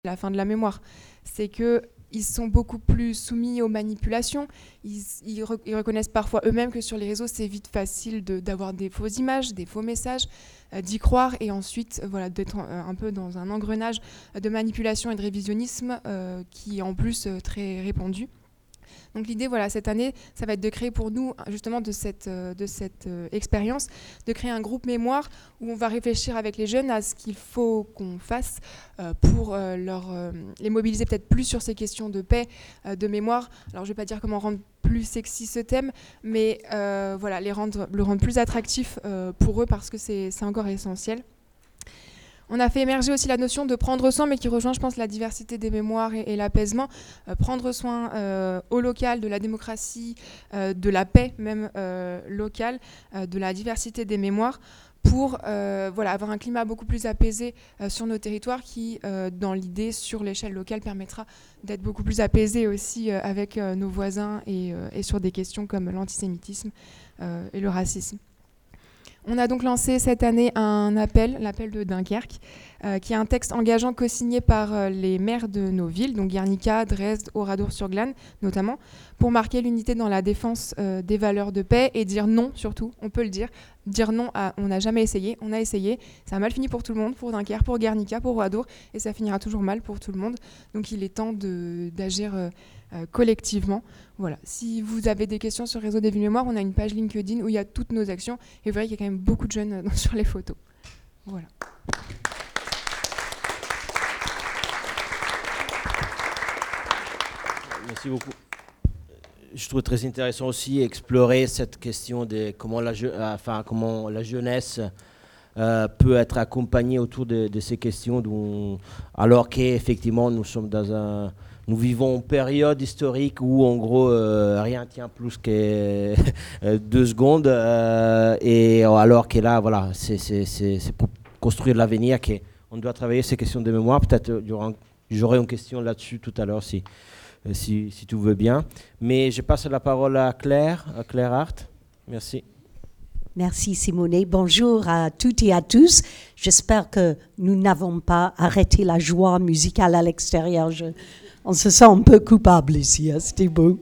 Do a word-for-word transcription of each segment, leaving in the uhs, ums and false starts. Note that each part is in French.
la fin de la mémoire. C'est qu'ils sont beaucoup plus soumis aux manipulations. Ils, ils, re, ils reconnaissent parfois eux-mêmes que sur les réseaux, c'est vite facile de, d'avoir des fausses images, des faux messages, euh, d'y croire et ensuite euh, voilà, d'être un, un peu dans un engrenage de manipulation et de révisionnisme euh, qui est en plus euh, très répandu. Donc l'idée, voilà, cette année, ça va être de créer pour nous, justement, de cette, euh, de cette euh, expérience, de créer un groupe mémoire où on va réfléchir avec les jeunes à ce qu'il faut qu'on fasse euh, pour euh, leur, euh, les mobiliser peut-être plus sur ces questions de paix, euh, de mémoire. Alors je ne vais pas dire comment rendre plus sexy ce thème, mais euh, voilà, les rendre, le rendre plus attractif euh, pour eux parce que c'est, c'est encore essentiel. On a fait émerger aussi la notion de prendre soin, mais qui rejoint, je pense, la diversité des mémoires et, et l'apaisement. Euh, prendre soin euh, au local, de la démocratie, euh, de la paix même euh, locale, euh, de la diversité des mémoires, pour euh, voilà, avoir un climat beaucoup plus apaisé euh, sur nos territoires qui, euh, dans l'idée, sur l'échelle locale, permettra d'être beaucoup plus apaisé aussi euh, avec euh, nos voisins et, euh, et sur des questions comme l'antisémitisme euh, et le racisme. On a donc lancé cette année un appel, l'appel de Dunkerque, euh, qui est un texte engageant co-signé par euh, les maires de nos villes, donc Guernica, Dresde, Oradour-sur-Glane notamment, pour marquer l'unité dans la défense euh, des valeurs de paix et dire non surtout, on peut le dire, dire non à on n'a jamais essayé, on a essayé, ça a mal fini pour tout le monde, pour Dunkerque, pour Guernica, pour Oradour, et ça finira toujours mal pour tout le monde. Donc il est temps de, d'agir euh, euh, collectivement. Voilà. Si vous avez des questions sur le réseau des villes mémoires, on a une page LinkedIn où il y a toutes nos actions et vous verrez qu'il y a quand même beaucoup de jeunes euh, sur les photos. Voilà. Merci beaucoup. Je trouve très intéressant aussi explorer cette question de comment la, je, enfin, comment la jeunesse euh, peut être accompagnée autour de, de ces questions, dont, alors qu'effectivement nous sommes dans un, nous vivons une période historique où en gros euh, rien tient plus que deux secondes, euh, et alors que là voilà, c'est, c'est, c'est, c'est pour construire l'avenir qu'on doit travailler ces questions de mémoire. Peut-être j'aurai une question là-dessus tout à l'heure si. Si, si tout veut bien. Mais je passe la parole à Claire, à Claire Hart. Merci. Merci Simone. Bonjour à toutes et à tous. J'espère que nous n'avons pas arrêté la joie musicale à l'extérieur. Je, on se sent un peu coupable ici, hein, c'était beau.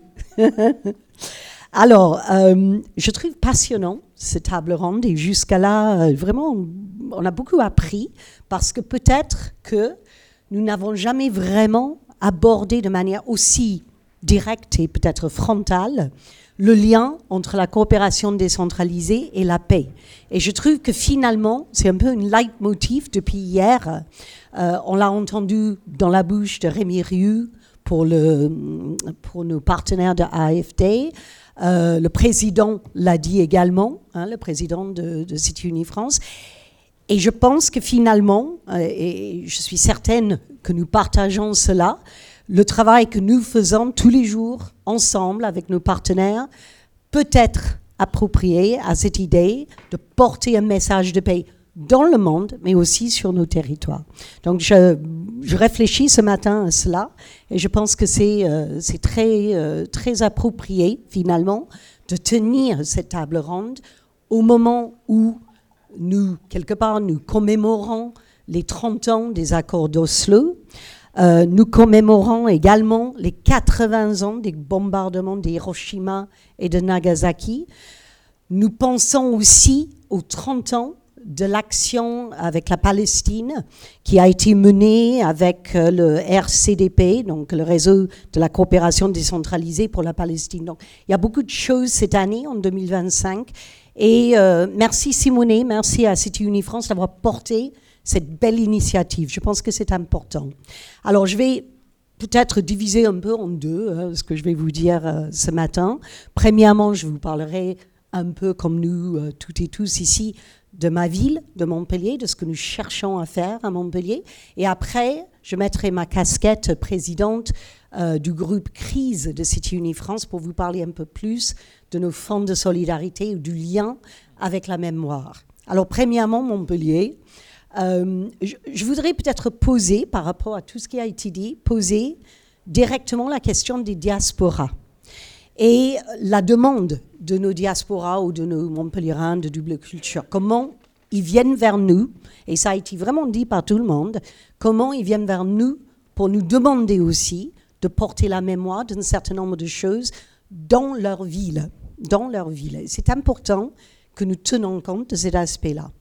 Alors, euh, je trouve passionnant ce table ronde et jusqu'à là, euh, vraiment, on a beaucoup appris parce que peut-être que nous n'avons jamais vraiment aborder de manière aussi directe et peut-être frontale le lien entre la coopération décentralisée et la paix. Et je trouve que finalement, c'est un peu un leitmotiv depuis hier. Euh, on l'a entendu dans la bouche de Rémi Rioux pour, le, pour nos partenaires de A F D. Euh, le président l'a dit également, hein, le président de, de Cité Unie France. Et je pense que finalement, euh, et je suis certaine que nous partageons cela, le travail que nous faisons tous les jours ensemble avec nos partenaires peut être approprié à cette idée de porter un message de paix dans le monde, mais aussi sur nos territoires. Donc je, je réfléchis ce matin à cela et je pense que c'est, euh, c'est très, euh, très approprié finalement de tenir cette table ronde au moment où nous, quelque part, nous commémorons les trente ans des accords d'Oslo. Euh, nous commémorons également les quatre-vingts ans des bombardements d'Hiroshima et de Nagasaki. Nous pensons aussi aux trente ans de l'action avec la Palestine qui a été menée avec le R C D P, donc le réseau de la coopération décentralisée pour la Palestine. Donc, il y a beaucoup de choses cette année, en deux mille vingt-cinq. Et euh, merci Simone, merci à Cité Unie France d'avoir porté cette belle initiative. Je pense que c'est important. Alors, je vais peut-être diviser un peu en deux hein, ce que je vais vous dire euh, ce matin. Premièrement, je vous parlerai un peu comme nous, euh, toutes et tous ici, de ma ville, de Montpellier, de ce que nous cherchons à faire à Montpellier. Et après, je mettrai ma casquette présidente euh, du groupe Crise de Cité Unie France pour vous parler un peu plus de nos fonds de solidarité ou du lien avec la mémoire. Alors, premièrement, Montpellier, euh, je, je voudrais peut-être poser, par rapport à tout ce qui a été dit, poser directement la question des diasporas et la demande de nos diasporas ou de nos Montpelliérains de double culture. Comment ils viennent vers nous, et ça a été vraiment dit par tout le monde, comment ils viennent vers nous pour nous demander aussi de porter la mémoire d'un certain nombre de choses dans leur ville. Dans leur ville. C'est important que nous tenons compte de cet aspect-là.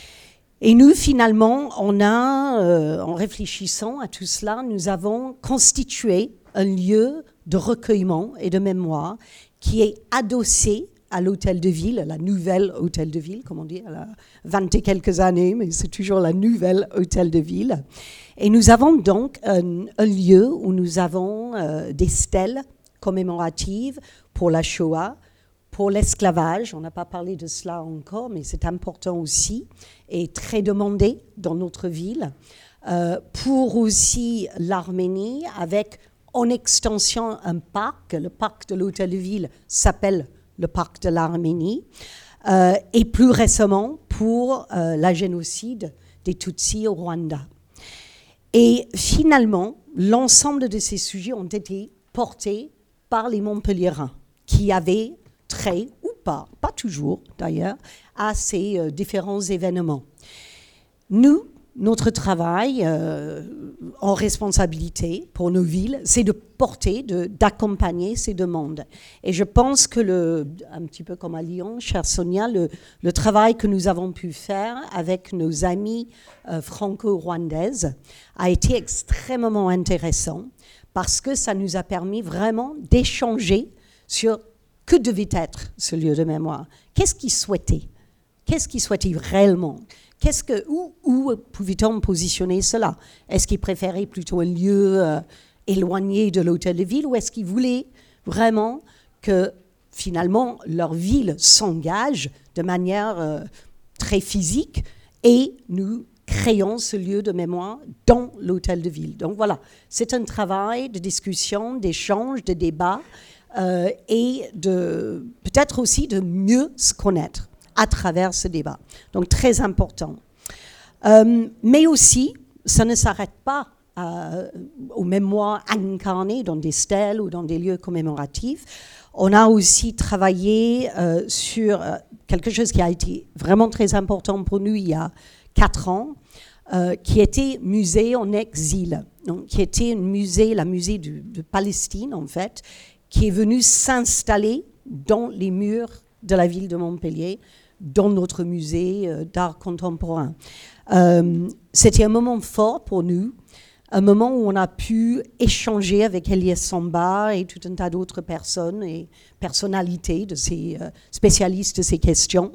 Et nous, finalement, on a, euh, en réfléchissant à tout cela, nous avons constitué un lieu de recueillement et de mémoire qui est adossé à l'hôtel de ville, la nouvelle hôtel de ville, comme on dit, elle a vingt et quelques années, mais c'est toujours la nouvelle hôtel de ville. Et nous avons donc un, un lieu où nous avons euh, des stèles commémoratives pour la Shoah, pour l'esclavage. On n'a pas parlé de cela encore, mais c'est important aussi et très demandé dans notre ville. Euh, pour aussi l'Arménie, avec en extension un parc. Le parc de l'hôtel de ville s'appelle le parc de l'Arménie. Euh, et plus récemment, pour euh, la génocide des Tutsis au Rwanda. Et finalement, l'ensemble de ces sujets ont été portés par les Montpelliérains, qui avaient trait, ou pas, pas toujours d'ailleurs, à ces euh, différents événements. Nous, notre travail euh, en responsabilité pour nos villes, c'est de porter, de, d'accompagner ces demandes. Et je pense que, le, un petit peu comme à Lyon, chère Sonia, le, le travail que nous avons pu faire avec nos amis euh, franco-rwandaises a été extrêmement intéressant parce que ça nous a permis vraiment d'échanger sur que devait être ce lieu de mémoire. Qu'est-ce qu'ils souhaitaient? Qu'est-ce qu'ils souhaitaient réellement? Qu'est-ce que, où, où pouvait-on positionner cela? Est-ce qu'ils préféraient plutôt un lieu euh, éloigné de l'hôtel de ville ou est-ce qu'ils voulaient vraiment que finalement leur ville s'engage de manière euh, très physique et nous créons ce lieu de mémoire dans l'hôtel de ville? Donc voilà, c'est un travail de discussion, d'échange, de débat euh, et de, peut-être aussi de mieux se connaître à travers ce débat. Donc, très important. Euh, mais aussi, ça ne s'arrête pas euh, aux mémoires incarnées dans des stèles ou dans des lieux commémoratifs. On a aussi travaillé euh, sur euh, quelque chose qui a été vraiment très important pour nous il y a quatre ans, euh, qui était musée en exil. Donc, qui était un musée, la musée de, de Palestine, en fait, qui est venu s'installer dans les murs de la ville de Montpellier, dans notre musée euh, d'art contemporain. Euh, c'était un moment fort pour nous, un moment où on a pu échanger avec Elias Samba et tout un tas d'autres personnes et personnalités de ces euh, spécialistes de ces questions.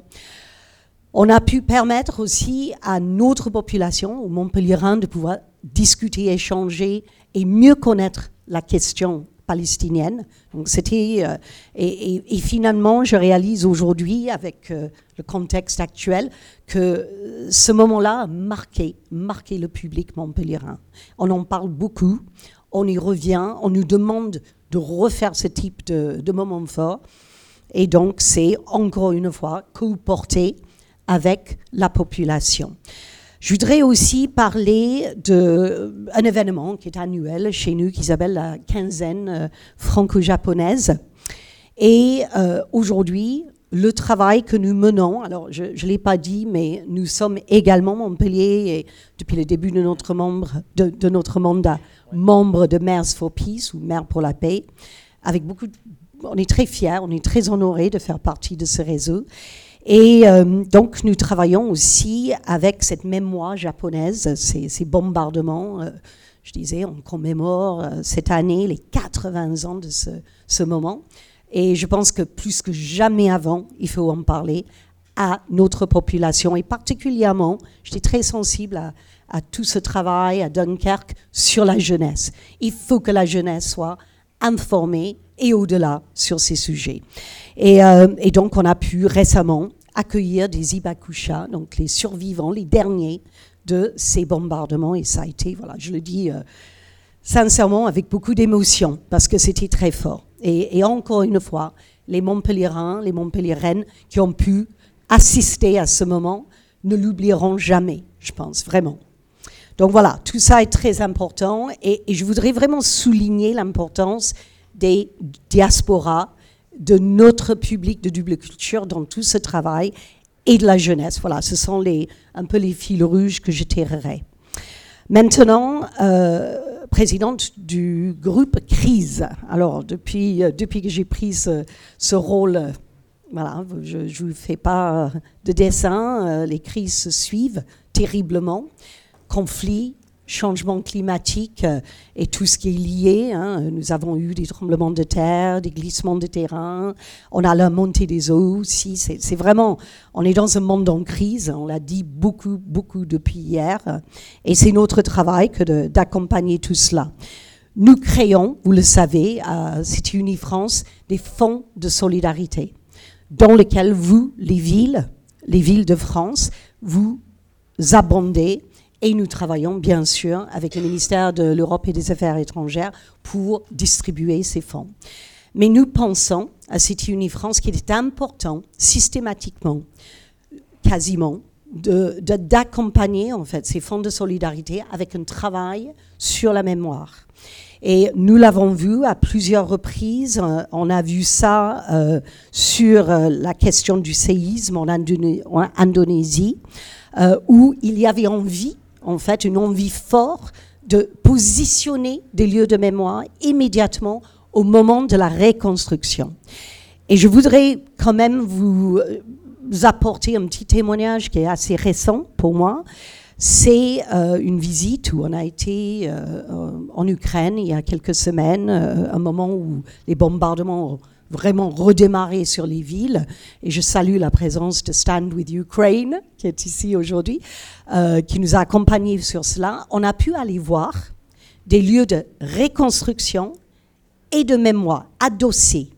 On a pu permettre aussi à notre population, aux Montpelliérains, de pouvoir discuter, échanger et mieux connaître la question palestinienne. Donc c'était euh, et, et, et finalement, je réalise aujourd'hui, avec euh, le contexte actuel, que euh, ce moment-là a marqué, marqué le public montpelliérain. On en parle beaucoup, on y revient, on nous demande de refaire ce type de, de moment fort. Et donc, c'est encore une fois co-porté avec la population. Je voudrais aussi parler d'un événement qui est annuel chez nous, qui s'appelle la quinzaine euh, franco-japonaise. Et euh, aujourd'hui, le travail que nous menons, alors je ne l'ai pas dit, mais nous sommes également Montpellier, et depuis le début de notre, membre, de, de notre mandat, membre de Maires for Peace, ou Maires pour la paix, avec beaucoup de, on est très fiers, on est très honorés de faire partie de ce réseau. Et euh, donc, nous travaillons aussi avec cette mémoire japonaise, ces, ces bombardements. Euh, je disais, on commémore euh, cette année les quatre-vingts ans de ce, ce moment. Et je pense que plus que jamais avant, il faut en parler à notre population. Et particulièrement, j'étais très sensible à, à tout ce travail à Dunkerque sur la jeunesse. Il faut que la jeunesse soit informée et au-delà sur ces sujets. Et, euh, et donc, on a pu récemment accueillir des Hibakusha, donc les survivants, les derniers de ces bombardements. Et ça a été, voilà, je le dis euh, sincèrement, avec beaucoup d'émotion, parce que c'était très fort. Et, et encore une fois, les Montpelliérains, les Montpelliéraines qui ont pu assister à ce moment ne l'oublieront jamais, je pense, vraiment. Donc voilà, tout ça est très important. Et, et je voudrais vraiment souligner l'importance des diasporas, de notre public de double culture dans tout ce travail et de la jeunesse. Voilà, ce sont les, un peu les fils rouges que je tirerai. Maintenant, euh, présidente du groupe Crise. Alors, depuis, euh, depuis que j'ai pris ce, ce rôle, euh, voilà, je ne vous fais pas de dessin, euh, les crises se suivent terriblement. Conflits, changement climatique euh, et tout ce qui est lié. Hein. Nous avons eu des tremblements de terre, des glissements de terrain. On a la montée des eaux aussi. C'est, c'est vraiment, on est dans un monde en crise. On l'a dit beaucoup, beaucoup depuis hier. Et c'est notre travail que de, d'accompagner tout cela. Nous créons, vous le savez, à City Unie France, des fonds de solidarité dans lesquels vous, les villes, les villes de France, vous abondez. Et nous travaillons bien sûr avec le ministère de l'Europe et des Affaires étrangères pour distribuer ces fonds. Mais nous pensons à City Unie France qu'il est important systématiquement, quasiment, de, de, d'accompagner en fait ces fonds de solidarité avec un travail sur la mémoire. Et nous l'avons vu à plusieurs reprises. On a vu ça euh, sur euh, la question du séisme en, Indoné- en Indonésie, euh, où il y avait envie en fait, une envie forte de positionner des lieux de mémoire immédiatement au moment de la reconstruction. Et je voudrais quand même vous apporter un petit témoignage qui est assez récent pour moi. C'est euh, une visite où on a été euh, en Ukraine il y a quelques semaines, euh, un moment où les bombardements ont vraiment redémarré sur les villes. Et je salue la présence de Stand With Ukraine, qui est ici aujourd'hui, euh, qui nous a accompagnés sur cela. On a pu aller voir des lieux de reconstruction et de mémoire adossés.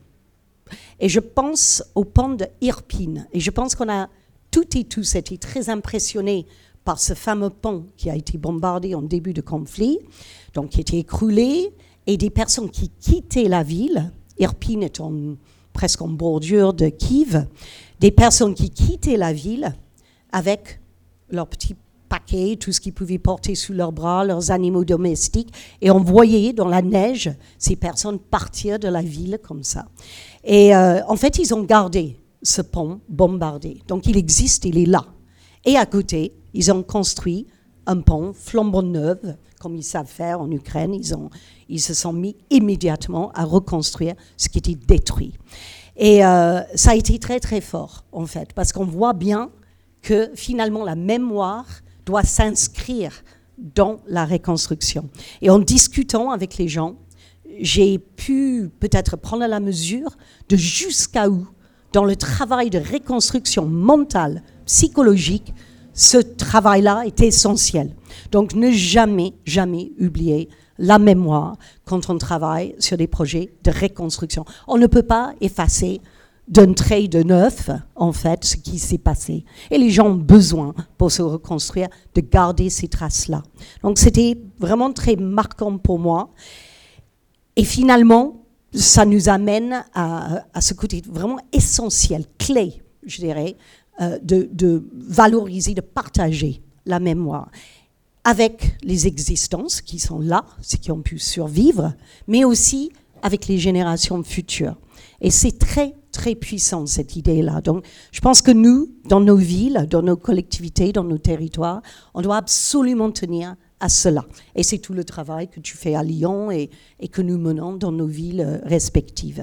Et je pense au pont de Irpin. Et je pense qu'on a toutes et tous été très impressionnés par ce fameux pont qui a été bombardé en début de conflit, donc qui était écroulé, et des personnes qui quittaient la ville. Irpin est en, presque en bordure de Kiev, des personnes qui quittaient la ville avec leurs petits paquets, tout ce qu'ils pouvaient porter sous leurs bras, leurs animaux domestiques, et on voyait dans la neige ces personnes partir de la ville comme ça. Et euh, en fait, ils ont gardé ce pont bombardé. Donc il existe, il est là. Et à côté, ils ont construit un pont flambant neuf, comme ils savent faire en Ukraine. Ils, ont, ils se sont mis immédiatement à reconstruire ce qui était détruit. Et euh, ça a été très, très fort, en fait, parce qu'on voit bien que finalement la mémoire doit s'inscrire dans la reconstruction. Et en discutant avec les gens, j'ai pu peut-être prendre la mesure de jusqu'à où, dans le travail de reconstruction mentale, psychologique, ce travail-là est essentiel. Donc, ne jamais, jamais oublier la mémoire quand on travaille sur des projets de reconstruction. On ne peut pas effacer d'un trait de neuf, en fait, ce qui s'est passé. Et les gens ont besoin, pour se reconstruire, de garder ces traces-là. Donc, c'était vraiment très marquant pour moi. Et finalement, ça nous amène à, à ce côté vraiment essentiel, clé, je dirais, euh, de, de valoriser, de partager la mémoire avec les existences qui sont là, ceux qui ont pu survivre, mais aussi avec les générations futures. Et c'est très, très puissant, cette idée-là. Donc, je pense que nous, dans nos villes, dans nos collectivités, dans nos territoires, on doit absolument tenir à cela. Et c'est tout le travail que tu fais à Lyon et, et que nous menons dans nos villes respectives.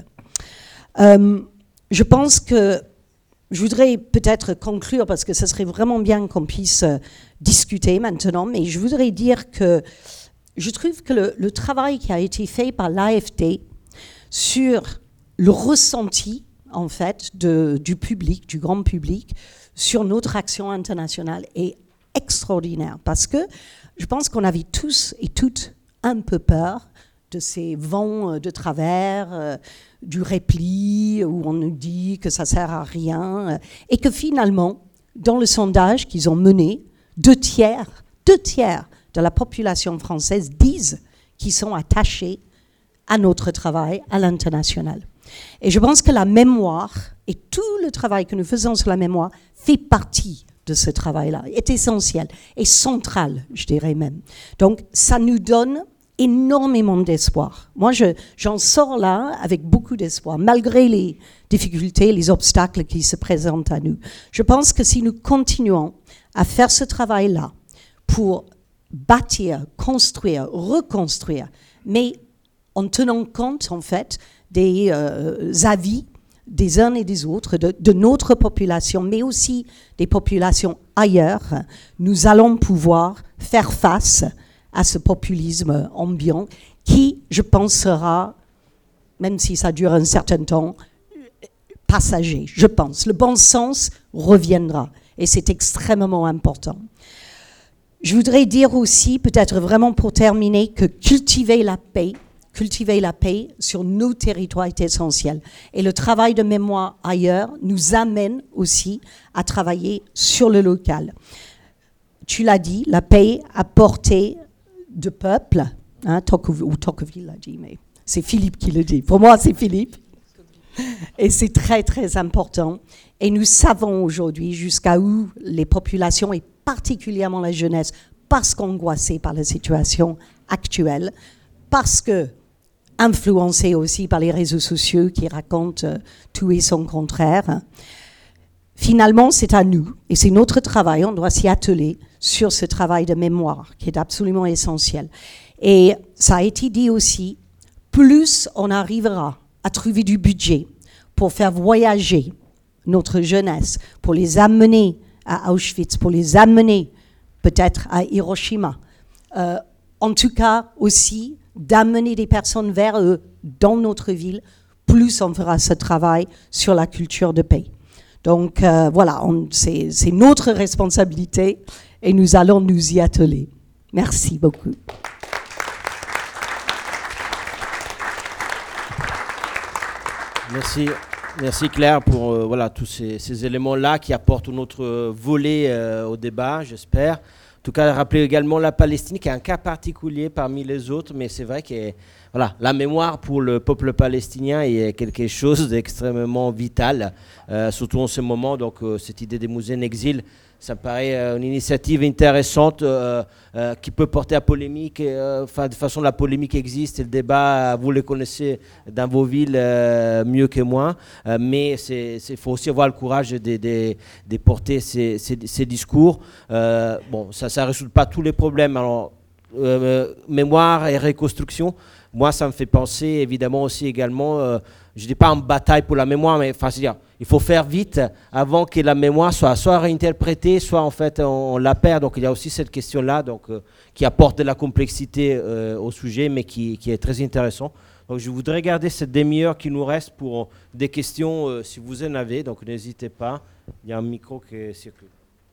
Euh, je pense que je voudrais peut-être conclure, parce que ce serait vraiment bien qu'on puisse discuter maintenant, mais je voudrais dire que je trouve que le, le travail qui a été fait par l'A F D sur le ressenti, en fait, de, du public, du grand public, sur notre action internationale est extraordinaire. Parce que je pense qu'on avait tous et toutes un peu peur de ces vents de travers, euh, du repli, où on nous dit que ça ne sert à rien, euh, et que finalement, dans le sondage qu'ils ont mené, deux tiers, deux tiers de la population française disent qu'ils sont attachés à notre travail à l'international. Et je pense que la mémoire, et tout le travail que nous faisons sur la mémoire, fait partie de ce travail-là, est essentiel et central, je dirais même. Donc, ça nous donne énormément d'espoir. Moi, je, j'en sors là avec beaucoup d'espoir, malgré les difficultés, les obstacles qui se présentent à nous. Je pense que si nous continuons à faire ce travail-là pour bâtir, construire, reconstruire, mais en tenant compte, en fait, des euh, avis des uns et des autres, de, de notre population, mais aussi des populations ailleurs, nous allons pouvoir faire face à ce populisme ambiant qui, je pense, sera, même si ça dure un certain temps, passager, je pense. Le bon sens reviendra et c'est extrêmement important. Je voudrais dire aussi, peut-être vraiment pour terminer, que cultiver la paix, cultiver la paix sur nos territoires est essentiel. Et le travail de mémoire ailleurs nous amène aussi à travailler sur le local. Tu l'as dit, la paix à portée de peuple, hein, Tocqueville, ou Tocqueville l'a dit, mais c'est Philippe qui le dit. Pour moi, c'est Philippe. Et c'est très, très important. Et nous savons aujourd'hui jusqu'à où les populations, et particulièrement la jeunesse, parce qu'angoissée par la situation actuelle, parce que influencée aussi par les réseaux sociaux qui racontent euh, tout et son contraire. Finalement, c'est à nous, et c'est notre travail, on doit s'y atteler sur ce travail de mémoire qui est absolument essentiel. Et ça a été dit aussi, plus on arrivera à trouver du budget pour faire voyager notre jeunesse, pour les amener à Auschwitz, pour les amener peut-être à Hiroshima, euh, en tout cas aussi d'amener des personnes vers eux dans notre ville, plus on fera ce travail sur la culture de paix. Donc euh, voilà, on, c'est, c'est notre responsabilité et nous allons nous y atteler. Merci beaucoup. Merci. Merci Claire pour euh, voilà, tous ces, ces éléments-là qui apportent notre euh, volet euh, au débat, j'espère. En tout cas, rappeler également la Palestine qui est un cas particulier parmi les autres, mais c'est vrai que voilà, la mémoire pour le peuple palestinien est quelque chose d'extrêmement vital, euh, surtout en ce moment. Donc euh, cette idée des musées en exil, ça me paraît euh, une initiative intéressante euh, euh, qui peut porter à polémique. Euh, de toute façon, la polémique existe et le débat, vous le connaissez dans vos villes euh, mieux que moi. Euh, mais il faut aussi avoir le courage de, de, de porter ces, ces, ces discours. Euh, bon, ça ne résout pas tous les problèmes. Alors, euh, mémoire et reconstruction, moi, ça me fait penser évidemment aussi également, euh, je ne dis pas en bataille pour la mémoire, mais enfin, c'est-à-dire, il faut faire vite avant que la mémoire soit soit réinterprétée, soit en fait on, on la perd. Donc il y a aussi cette question-là donc, euh, qui apporte de la complexité euh, au sujet, mais qui, qui est très intéressant. Donc je voudrais garder cette demi-heure qui nous reste pour des questions euh, si vous en avez, donc n'hésitez pas. Il y a un micro qui circule.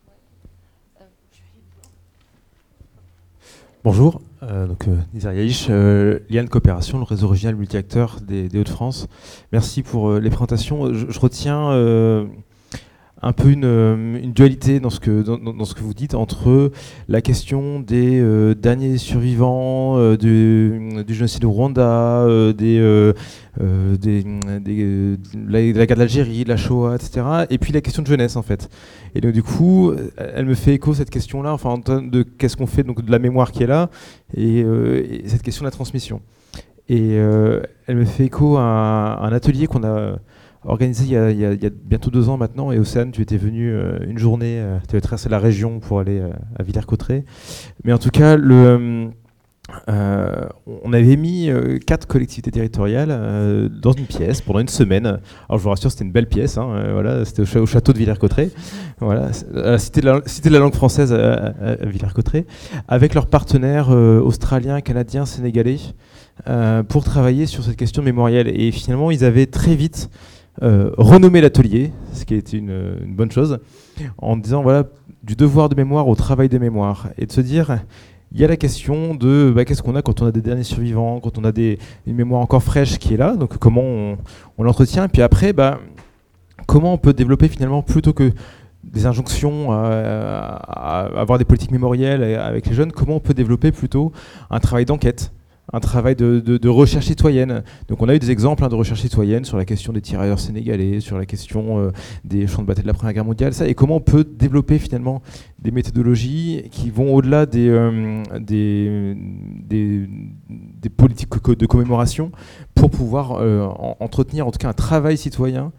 Bonjour, euh, donc euh, Nizar Yaïch, euh, Liane Coopération, le réseau régional multi-acteurs des, des Hauts-de-France. Merci pour euh, les présentations. Je, je retiens euh, un peu une, une dualité dans ce, que, dans, dans ce que vous dites entre la question des euh, derniers survivants euh, du, du génocide au Rwanda, euh, des, euh, euh, des, des, euh, la, de la guerre d'Algérie, la Shoah, et cetera. Et puis la question de jeunesse en fait. Et donc du coup, elle me fait écho cette question-là, enfin en termes de qu'est-ce qu'on fait donc de la mémoire qui est là, et, euh, et cette question de la transmission. Et euh, elle me fait écho à, à un atelier qu'on a organisé il y a, il y a, il y a bientôt deux ans maintenant. Et Océane, tu étais venue euh, une journée, euh, tu avais traversé la région pour aller euh, à Villers-Cotterêts. Mais en tout cas, le Euh, on avait mis euh, quatre collectivités territoriales euh, dans une pièce pendant une semaine. Alors je vous rassure, c'était une belle pièce. Hein, euh, voilà, c'était au, ch- au château de Villers-Cotterêts, voilà, à la cité de la, cité de la langue française à, à, à Villers-Cotterêts, avec leurs partenaires euh, australiens, canadiens, sénégalais, euh, pour travailler sur cette question mémorielle. Et finalement, ils avaient très vite euh, renommé l'atelier, ce qui était une, une bonne chose, en disant voilà, du devoir de mémoire au travail de mémoire, et de se dire il y a la question de bah, qu'est-ce qu'on a quand on a des derniers survivants, quand on a des, une mémoire encore fraîche qui est là, donc comment on, on l'entretient, et puis après, bah, comment on peut développer finalement, plutôt que des injonctions à, à, à avoir des politiques mémorielles avec les jeunes, comment on peut développer plutôt un travail d'enquête, un travail de, de, de recherche citoyenne. Donc on a eu des exemples hein, de recherche citoyenne sur la question des tirailleurs sénégalais, sur la question euh, des champs de bataille de la Première Guerre mondiale, ça, et comment on peut développer finalement des méthodologies qui vont au-delà des, euh, des, des, des politiques de commémoration pour pouvoir euh, en, entretenir en tout cas un travail citoyen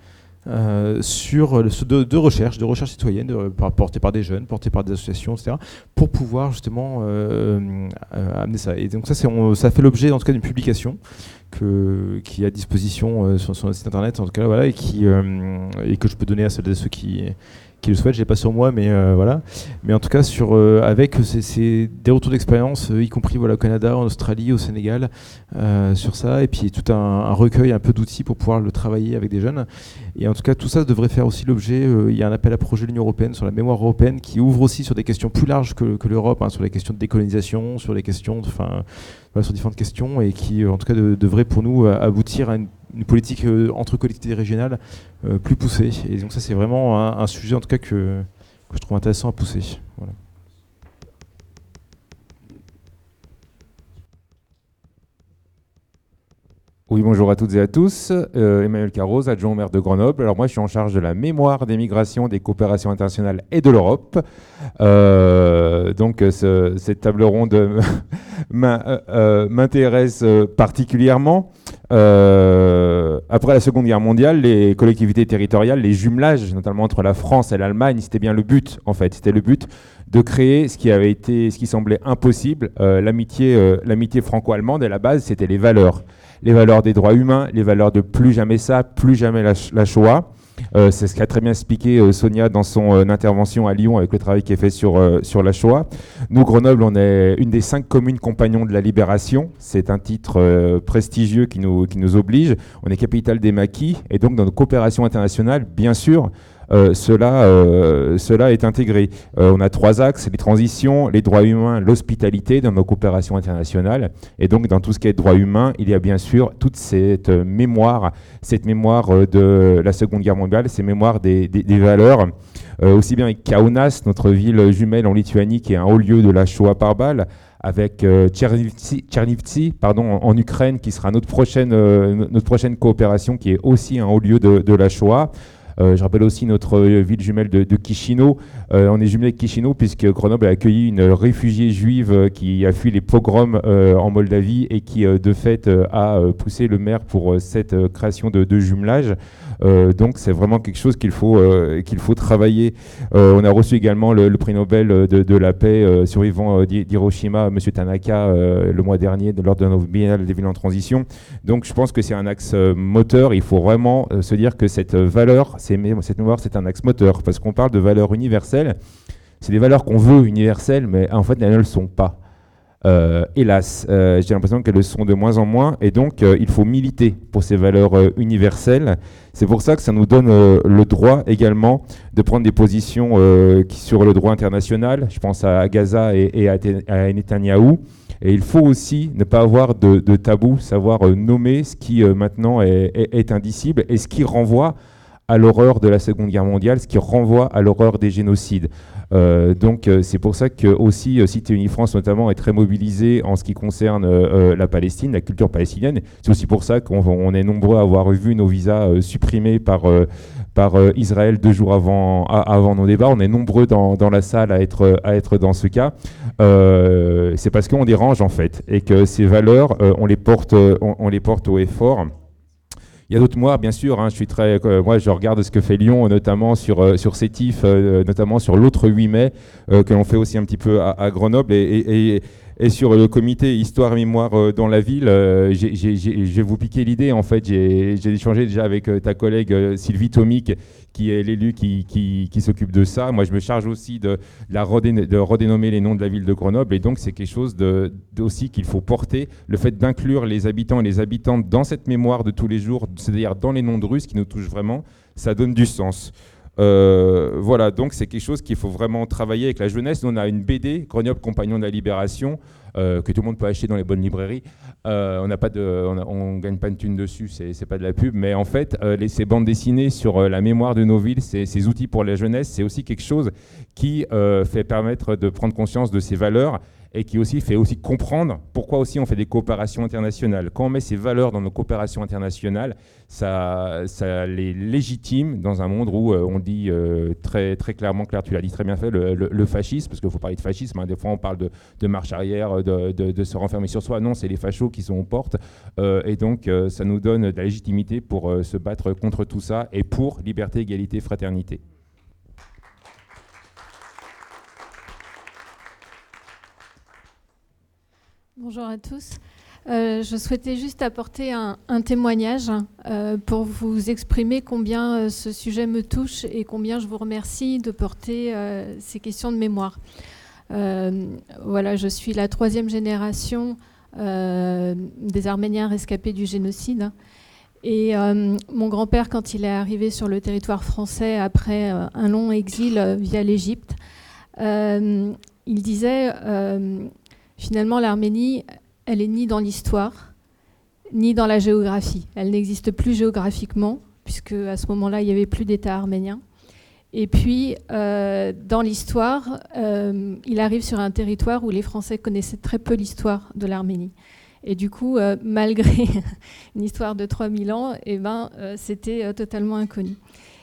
euh, sur de, de recherche, de recherche citoyenne, de, par, portée par des jeunes, portée par des associations, et cetera, pour pouvoir justement euh, euh, amener ça. Et donc ça, c'est, on, ça fait l'objet en tout cas d'une publication que, qui est à disposition euh, sur, sur notre site internet, en tout cas, voilà, et, qui, euh, et que je peux donner à celles et ceux qui... qui le souhaitent, je l'ai pas sur moi, mais euh, voilà. Mais en tout cas, sur, euh, avec c'est, c'est des retours d'expérience, euh, y compris voilà, au Canada, en Australie, au Sénégal, euh, sur ça, et puis tout un, un recueil un peu d'outils pour pouvoir le travailler avec des jeunes. Et en tout cas, tout ça devrait faire aussi l'objet, euh, il y a un appel à projet de l'Union européenne sur la mémoire européenne qui ouvre aussi sur des questions plus larges que, que l'Europe, hein, sur les questions de décolonisation, sur les questions, enfin, voilà, sur différentes questions, et qui, euh, en tout cas, de, devrait pour nous euh, aboutir à une une politique euh, entre collectivités régionales euh, plus poussée. Et donc ça, c'est vraiment un, un sujet, en tout cas, que, que je trouve intéressant à pousser. Voilà. Oui, bonjour à toutes et à tous. Euh, Emmanuel Carroz, adjoint au maire de Grenoble. Alors moi, je suis en charge de la mémoire des migrations, des coopérations internationales et de l'Europe. Euh, donc, ce, cette table ronde m'intéresse particulièrement. Euh, après la Seconde Guerre mondiale, les collectivités territoriales, les jumelages, notamment entre la France et l'Allemagne, c'était bien le but, en fait. C'était le but de créer ce qui avait été, ce qui semblait impossible, euh, l'amitié, euh, l'amitié franco-allemande. Et la base, c'était les valeurs. Les valeurs des droits humains, les valeurs de plus jamais ça, plus jamais la, la Shoah. Euh, c'est ce qu'a très bien expliqué euh, Sonia dans son euh, intervention à Lyon avec le travail qui est fait sur, euh, sur la Shoah. Nous, Grenoble, on est une des cinq communes compagnons de la Libération. C'est un titre euh, prestigieux qui nous, qui nous oblige. On est capitale des maquis et donc dans nos coopérations internationales, bien sûr, Euh, cela, euh, cela est intégré. Euh, on a trois axes, les transitions, les droits humains, l'hospitalité dans nos coopérations internationales. Et donc, dans tout ce qui est droits humains, il y a bien sûr toute cette euh, mémoire, cette mémoire euh, de la Seconde Guerre mondiale, ces mémoires des, des, des valeurs. Euh, aussi bien avec Kaunas, notre ville jumelle en Lituanie, qui est un haut lieu de la Shoah par balle, avec euh, Tchernivtsi, Tchernivtsi pardon, en, en Ukraine, qui sera notre prochaine, euh, notre prochaine coopération, qui est aussi un haut lieu de, de la Shoah. Euh, je rappelle aussi notre euh, ville jumelle de, de Chisinau. Euh, on est jumelé avec Chisinau puisque Grenoble a accueilli une réfugiée juive euh, qui a fui les pogroms euh, en Moldavie et qui euh, de fait euh, a euh, poussé le maire pour euh, cette euh, création de, de jumelage. Euh, donc c'est vraiment quelque chose qu'il faut, euh, qu'il faut travailler. Euh, on a reçu également le, le prix Nobel de, de la paix euh, survivant euh, d'Hiroshima, M. Tanaka, euh, le mois dernier de, lors de notre biennale des villes en transition. Donc je pense que c'est un axe euh, moteur. Il faut vraiment euh, se dire que cette valeur, c'est, cette mémoire, c'est un axe moteur parce qu'on parle de valeurs universelles. C'est des valeurs qu'on veut universelles, mais en fait elles ne le sont pas. Euh, hélas, euh, j'ai l'impression qu'elles le sont de moins en moins, et donc euh, il faut militer pour ces valeurs euh, universelles. C'est pour ça que ça nous donne euh, le droit également de prendre des positions euh, qui, sur le droit international. Je pense à Gaza et, et à, à Netanyahou. Et il faut aussi ne pas avoir de, de tabou, savoir euh, nommer ce qui euh, maintenant est, est, est indicible et ce qui renvoie à l'horreur de la Seconde Guerre mondiale, ce qui renvoie à l'horreur des génocides. Euh, donc euh, c'est pour ça que aussi euh, Cité Unie France notamment est très mobilisée en ce qui concerne euh, la Palestine, la culture palestinienne. C'est aussi pour ça qu'on on est nombreux à avoir vu nos visas euh, supprimés par, euh, par euh, Israël deux jours avant, à, avant nos débats. On est nombreux dans, dans la salle à être, à être dans ce cas. Euh, c'est parce qu'on dérange en fait et que ces valeurs, euh, on, les porte, on, on les porte haut et fort. Il y a d'autres mois, bien sûr. Hein, je suis très, euh, moi, je regarde ce que fait Lyon, notamment sur euh, sur Sétif, euh, notamment sur l'autre huit mai, euh, que l'on fait aussi un petit peu à, à Grenoble, et, et, et, et sur le comité Histoire et Mémoire euh, dans la ville. Euh, j'ai, j'ai, j'ai, je vais vous piquer l'idée. En fait, j'ai, j'ai échangé déjà avec euh, ta collègue euh, Sylvie Tomic, qui est l'élu qui, qui, qui s'occupe de ça. Moi, je me charge aussi de, de, la redé- de redénommer les noms de la ville de Grenoble. Et donc, c'est quelque chose de, de aussi qu'il faut porter, le fait d'inclure les habitants et les habitantes dans cette mémoire de tous les jours, c'est-à-dire dans les noms de rues, ce qui nous touche vraiment, ça donne du sens. Euh, voilà, donc c'est quelque chose qu'il faut vraiment travailler avec la jeunesse. Nous, on a une B D, Grenoble Compagnon de la Libération, euh, que tout le monde peut acheter dans les bonnes librairies. Euh, on n'a pas de, on, on gagne pas de thunes dessus, c'est, c'est pas de la pub, mais en fait, euh, les, ces bandes dessinées sur euh, la mémoire de nos villes, ces, ces outils pour la jeunesse, c'est aussi quelque chose qui euh, fait permettre de prendre conscience de ces valeurs et qui aussi fait aussi comprendre pourquoi aussi on fait des coopérations internationales. Quand on met ces valeurs dans nos coopérations internationales, ça, ça les légitime dans un monde où euh, on dit euh, très, très clairement, Claire, tu l'as dit très bien fait, le, le, le fascisme, parce qu'il faut parler de fascisme, hein, des fois on parle de, de marche arrière, de, de, de se renfermer sur soi. Non, c'est les fachos qui sont aux portes, euh, et donc euh, ça nous donne de la légitimité pour euh, se battre contre tout ça et pour liberté, égalité, fraternité. Bonjour à tous. Euh, je souhaitais juste apporter un, un témoignage euh, pour vous exprimer combien euh, ce sujet me touche et combien je vous remercie de porter euh, ces questions de mémoire. Euh, voilà, je suis la troisième génération euh, des Arméniens rescapés du génocide. Et euh, mon grand-père, quand il est arrivé sur le territoire français après euh, un long exil euh, via l'Égypte, euh, il disait... Euh, Finalement, l'Arménie, elle est ni dans l'histoire, ni dans la géographie. Elle n'existe plus géographiquement, puisque à ce moment-là, il n'y avait plus d'État arménien. Et puis, euh, dans l'histoire, euh, il arrive sur un territoire où les Français connaissaient très peu l'histoire de l'Arménie. Et du coup, euh, malgré une histoire de trois mille ans, eh ben, euh, c'était euh, totalement inconnu.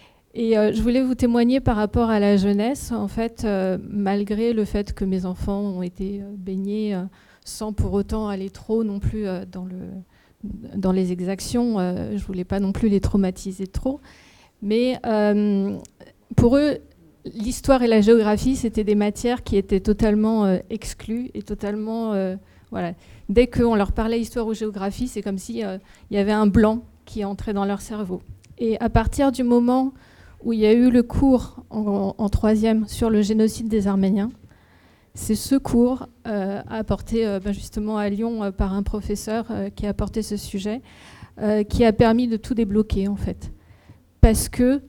Et euh, je voulais vous témoigner par rapport à la jeunesse. En fait, euh, malgré le fait que mes enfants ont été euh, baignés euh, sans pour autant aller trop non plus euh, dans, le, dans les exactions, euh, je ne voulais pas non plus les traumatiser trop. Mais euh, pour eux, l'histoire et la géographie, c'était des matières qui étaient totalement euh, exclues et totalement... Euh, voilà. Dès qu'on leur parlait histoire ou géographie, c'est comme s'il euh, y avait un blanc qui entrait dans leur cerveau. Et à partir du moment où il y a eu le cours en, en troisième sur le génocide des Arméniens, c'est ce cours euh, apporté euh, ben justement à Lyon euh, par un professeur euh, qui a apporté ce sujet, euh, qui a permis de tout débloquer en fait. Parce que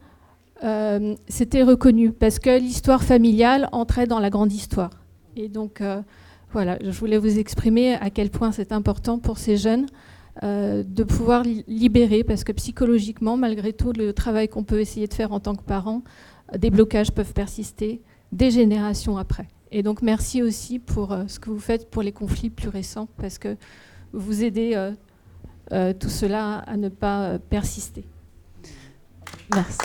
euh, c'était reconnu, parce que l'histoire familiale entrait dans la grande histoire. Et donc euh, voilà, je voulais vous exprimer à quel point c'est important pour ces jeunes Euh, de pouvoir li- libérer, parce que psychologiquement, malgré tout le travail qu'on peut essayer de faire en tant que parents, euh, des blocages peuvent persister des générations après. Et donc merci aussi pour euh, ce que vous faites pour les conflits plus récents, parce que vous aidez euh, euh, tout cela à ne pas euh, persister. Merci.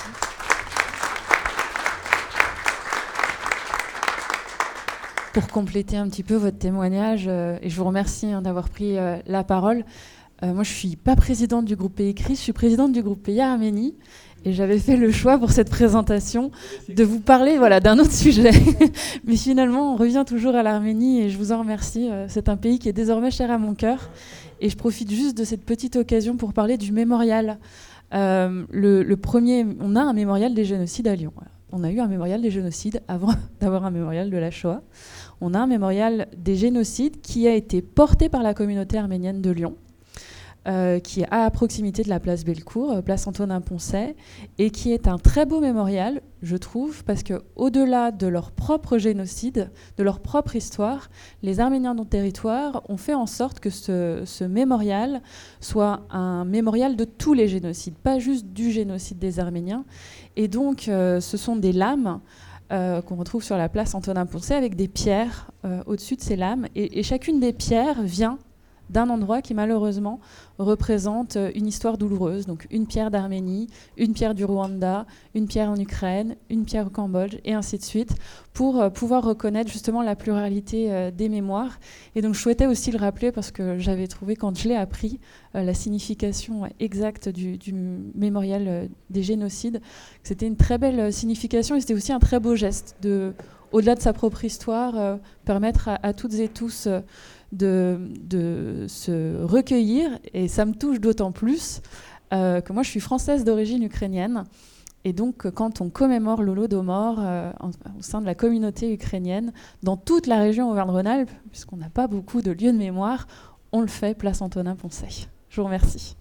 Pour compléter un petit peu votre témoignage, euh, et je vous remercie hein, d'avoir pris euh, la parole. Euh, moi, je ne suis pas présidente du groupe Pays Écrit, je suis présidente du groupe Pays Arménie. Et j'avais fait le choix pour cette présentation de vous parler voilà, d'un autre sujet. Mais finalement, on revient toujours à l'Arménie et je vous en remercie. C'est un pays qui est désormais cher à mon cœur. Et je profite juste de cette petite occasion pour parler du mémorial. Euh, le, le premier, on a un mémorial des génocides à Lyon. On a eu un mémorial des génocides avant d'avoir un mémorial de la Shoah. On a un mémorial des génocides qui a été porté par la communauté arménienne de Lyon. Euh, qui est à proximité de la place Bellecour, place Antonin-Poncet, et qui est un très beau mémorial, je trouve, parce qu'au-delà de leur propre génocide, de leur propre histoire, les Arméniens de territoire ont fait en sorte que ce, ce mémorial soit un mémorial de tous les génocides, pas juste du génocide des Arméniens. Et donc, euh, ce sont des lames euh, qu'on retrouve sur la place Antonin-Poncet avec des pierres euh, au-dessus de ces lames, et, et chacune des pierres vient d'un endroit qui malheureusement représente une histoire douloureuse. Donc une pierre d'Arménie, une pierre du Rwanda, une pierre en Ukraine, une pierre au Cambodge, et ainsi de suite, pour euh, pouvoir reconnaître justement la pluralité euh, des mémoires. Et donc je souhaitais aussi le rappeler parce que j'avais trouvé, quand je l'ai appris, euh, la signification exacte du, du mémorial euh, des génocides, que c'était une très belle euh, signification, et c'était aussi un très beau geste de, au-delà de sa propre histoire, euh, permettre à, à toutes et tous euh, De, de se recueillir, et ça me touche d'autant plus euh, que moi je suis française d'origine ukrainienne, et donc quand on commémore l'Holodomor euh, au sein de la communauté ukrainienne dans toute la région Auvergne-Rhône-Alpes, puisqu'on n'a pas beaucoup de lieux de mémoire, on le fait place Antonin-Poncet. Je vous remercie.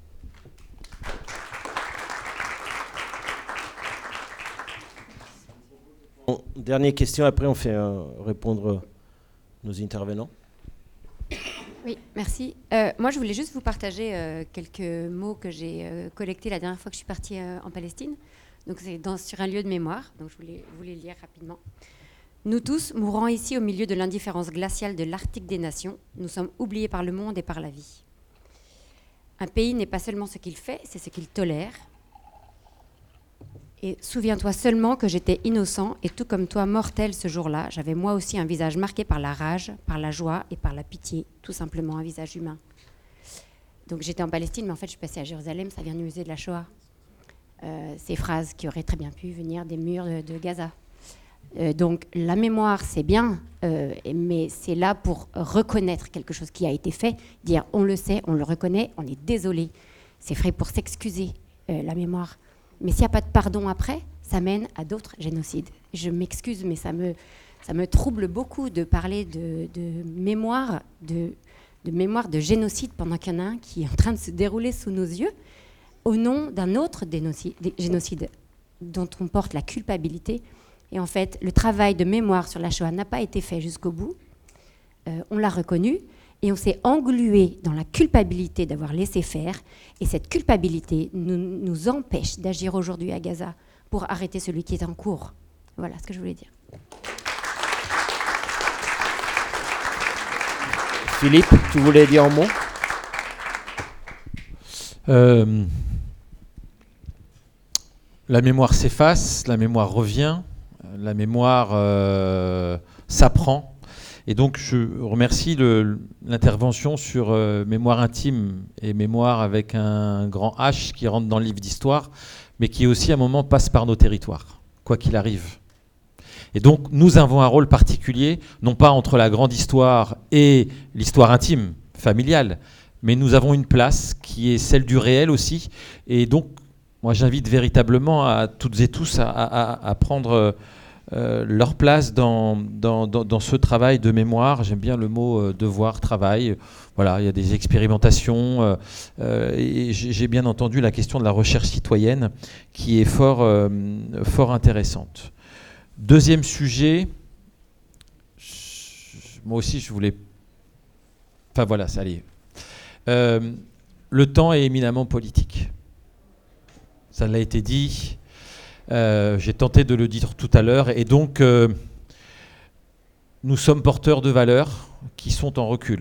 Bon, dernière question, après on fait euh, répondre nos intervenants. Oui, merci. Euh, moi, je voulais juste vous partager euh, quelques mots que j'ai euh, collectés la dernière fois que je suis partie euh, en Palestine. Donc, c'est dans, sur un lieu de mémoire. Donc, je voulais vous les lire rapidement. Nous tous, mourant ici au milieu de l'indifférence glaciale de l'Arctique des nations, nous sommes oubliés par le monde et par la vie. Un pays n'est pas seulement ce qu'il fait, c'est ce qu'il tolère. Et souviens-toi seulement que j'étais innocent et tout comme toi, mortel ce jour-là, j'avais moi aussi un visage marqué par la rage, par la joie et par la pitié, tout simplement un visage humain. Donc j'étais en Palestine, mais en fait je suis passée à Jérusalem, ça vient du musée de la Shoah. Euh, ces phrases qui auraient très bien pu venir des murs de, de Gaza. Euh, donc la mémoire c'est bien, euh, mais c'est là pour reconnaître quelque chose qui a été fait, dire on le sait, on le reconnaît, on est désolé. C'est fait pour s'excuser, euh, la mémoire. Mais s'il n'y a pas de pardon après, ça mène à d'autres génocides. Je m'excuse, mais ça me, ça me trouble beaucoup de parler de, de mémoire, de, de mémoire de génocide pendant qu'il y en a un qui est en train de se dérouler sous nos yeux, au nom d'un autre génocide dont on porte la culpabilité. Et en fait, le travail de mémoire sur la Shoah n'a pas été fait jusqu'au bout. Euh, on l'a reconnu. Et on s'est englué dans la culpabilité d'avoir laissé faire. Et cette culpabilité nous, nous empêche d'agir aujourd'hui à Gaza pour arrêter celui qui est en cours. Voilà ce que je voulais dire. Philippe, tu voulais dire un mot ? euh, La mémoire s'efface, la mémoire revient, la mémoire euh, s'apprend. Et donc, je remercie le, l'intervention sur euh, mémoire intime et mémoire avec un grand H qui rentre dans le livre d'histoire, mais qui aussi, à un moment, passe par nos territoires, quoi qu'il arrive. Et donc, nous avons un rôle particulier, non pas entre la grande histoire et l'histoire intime, familiale, mais nous avons une place qui est celle du réel aussi. Et donc, moi, j'invite véritablement à toutes et tous à, à, à prendre... Euh, leur place dans, dans, dans, dans ce travail de mémoire. J'aime bien le mot euh, devoir, travail. Voilà, il y a des expérimentations euh, euh, et j'ai bien entendu la question de la recherche citoyenne qui est fort, euh, fort intéressante. Deuxième sujet, je, moi aussi je voulais... Enfin voilà, ça allait. Euh, le temps est éminemment politique. Ça l'a été dit. Euh, j'ai tenté de le dire tout à l'heure, et donc euh, nous sommes porteurs de valeurs qui sont en recul.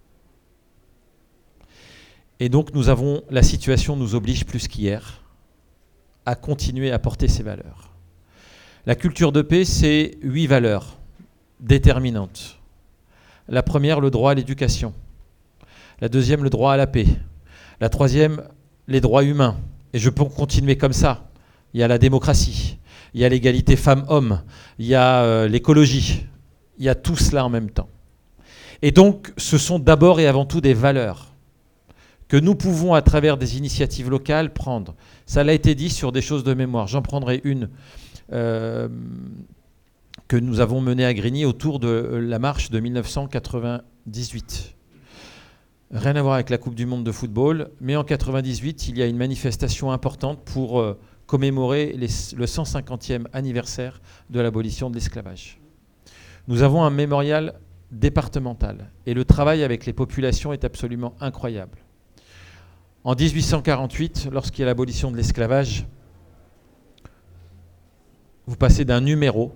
Et donc nous avons, la situation nous oblige plus qu'hier à continuer à porter ces valeurs. La culture de paix, c'est huit valeurs déterminantes. La première, le droit à l'éducation. La deuxième, le droit à la paix. La troisième, les droits humains. Et je peux continuer comme ça. Il y a la démocratie, il y a l'égalité femmes-hommes, il y a euh, l'écologie, il y a tout cela en même temps. Et donc, ce sont d'abord et avant tout des valeurs que nous pouvons, à travers des initiatives locales, prendre. Ça l'a été dit sur des choses de mémoire. J'en prendrai une euh, que nous avons menée à Grigny autour de la marche de mille neuf cent quatre-vingt-dix-huit. Rien à voir avec la Coupe du Monde de football, mais en quatre-vingt-dix-huit, il y a une manifestation importante pour... Euh, commémorer les, le cent cinquantième anniversaire de l'abolition de l'esclavage. Nous avons un mémorial départemental et le travail avec les populations est absolument incroyable. En dix-huit cent quarante-huit, lorsqu'il y a l'abolition de l'esclavage, vous passez d'un numéro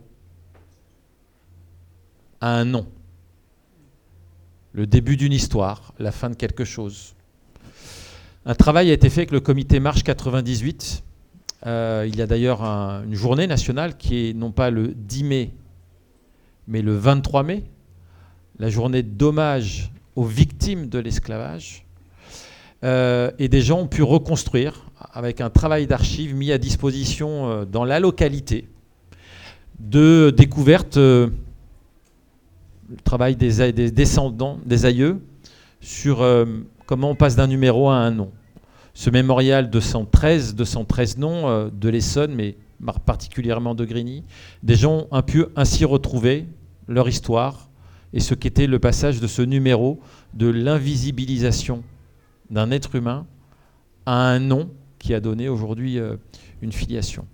à un nom. Le début d'une histoire, la fin de quelque chose. Un travail a été fait avec le comité Marche quatre-vingt-dix-huit. Euh, il y a d'ailleurs un, une journée nationale qui est non pas le dix mai, mais le vingt-trois mai, la journée d'hommage aux victimes de l'esclavage. Euh, et des gens ont pu reconstruire, avec un travail d'archives mis à disposition euh, dans la localité, de découvertes, euh, le travail des, des descendants, des aïeux, sur euh, comment on passe d'un numéro à un nom. Ce mémorial deux cent treize, deux cent treize noms euh, de l'Essonne, mais particulièrement de Grigny, des gens ont pu ainsi retrouver leur histoire et ce qu'était le passage de ce numéro de l'invisibilisation d'un être humain à un nom qui a donné aujourd'hui euh, une filiation.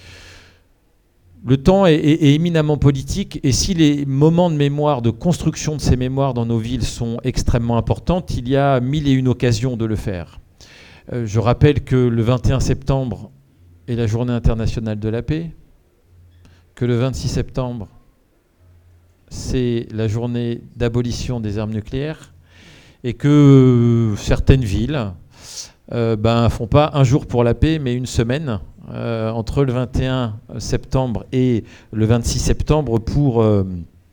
Le temps est, est, est éminemment politique, et si les moments de mémoire, de construction de ces mémoires dans nos villes sont extrêmement importants, il y a mille et une occasions de le faire. Euh, je rappelle que le vingt et un septembre est la journée internationale de la paix, que le vingt-six septembre c'est la journée d'abolition des armes nucléaires et que euh, certaines villes euh, ben, font pas un jour pour la paix, mais une semaine euh, entre le vingt et un septembre et le vingt-six septembre pour, euh,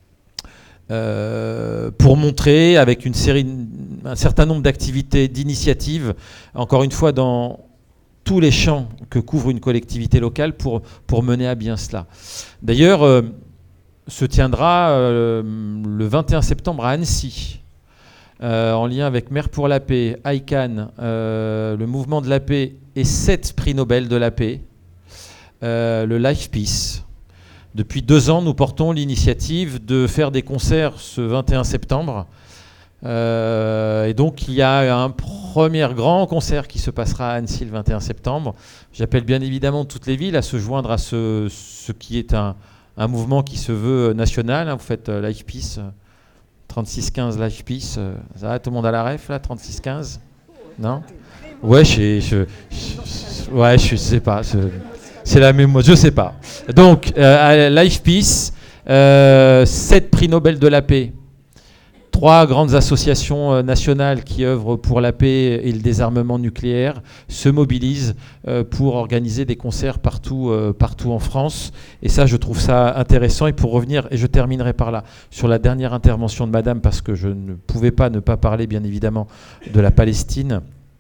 euh, pour montrer avec une série, un certain nombre d'activités, d'initiatives, encore une fois dans tous les champs que couvre une collectivité locale pour, pour mener à bien cela. D'ailleurs, euh, se tiendra euh, le vingt et un septembre à Annecy, euh, en lien avec Mère pour la paix, I C A N, euh, le mouvement de la paix et sept prix Nobel de la paix, euh, le Life Peace. Depuis deux ans, nous portons l'initiative de faire des concerts ce vingt et un septembre. Euh, et donc il y a un premier grand concert qui se passera à Annecy le vingt et un septembre. J'appelle bien évidemment toutes les villes à se joindre à ce, ce qui est un, un mouvement qui se veut national. Vous faites euh, Life Peace, euh, trente-six quinze Life Peace. Euh, ça va, tout le monde à la ref là, trente-six quinze? Non? Ouais, je, je, je, ouais, je sais pas. Je, c'est la mémoire, je sais pas. Donc euh, Life Peace, euh, sept prix Nobel de la paix. Trois grandes associations nationales qui œuvrent pour la paix et le désarmement nucléaire se mobilisent pour organiser des concerts partout, partout en France. Et ça, je trouve ça intéressant. Et pour revenir, et je terminerai par là, sur la dernière intervention de Madame, parce que je ne pouvais pas ne pas parler, bien évidemment, de la Palestine.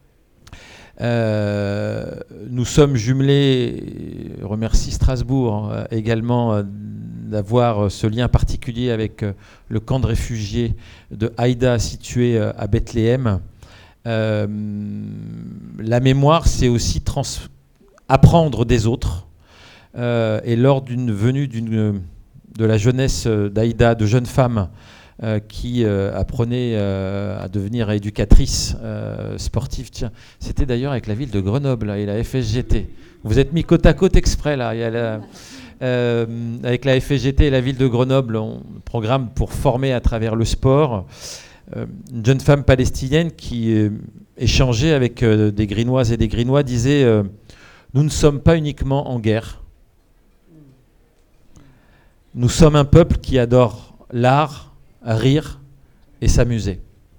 Euh, nous sommes jumelés, je remercie Strasbourg euh, également euh, d'avoir ce lien particulier avec euh, le camp de réfugiés de Haïda situé euh, à Bethléem. Euh, la mémoire, c'est aussi trans- apprendre des autres. Euh, et lors d'une venue d'une, de la jeunesse d'Haïda, de jeunes femmes, Euh, qui euh, apprenait euh, à devenir éducatrice euh, sportive. Tiens, c'était d'ailleurs avec la ville de Grenoble là, et la F S G T. Vous êtes mis côte à côte exprès là. Il y a la, euh, avec la F S G T et la ville de Grenoble, on programme pour former à travers le sport euh, une jeune femme palestinienne qui euh, échangeait avec euh, des Grinoises et des Grinois, disait euh, « Nous ne sommes pas uniquement en guerre. Nous sommes un peuple qui adore l'art, rire et s'amuser. »